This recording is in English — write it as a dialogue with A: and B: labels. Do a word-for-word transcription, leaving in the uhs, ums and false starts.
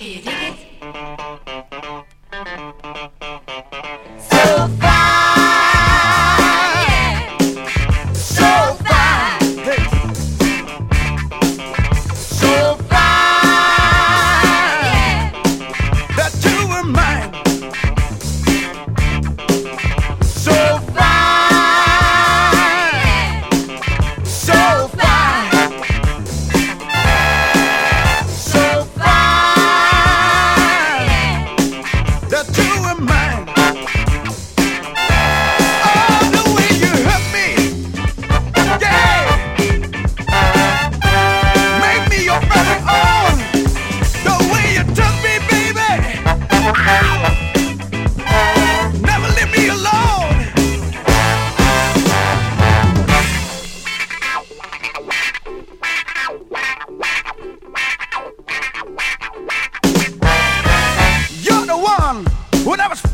A: Can you dig it?
B: So fine, yeah. So fine, hey. So fine, yeah. That you were mine. So fine, yeah. So fine, so fine, yeah. That you were mine. When I was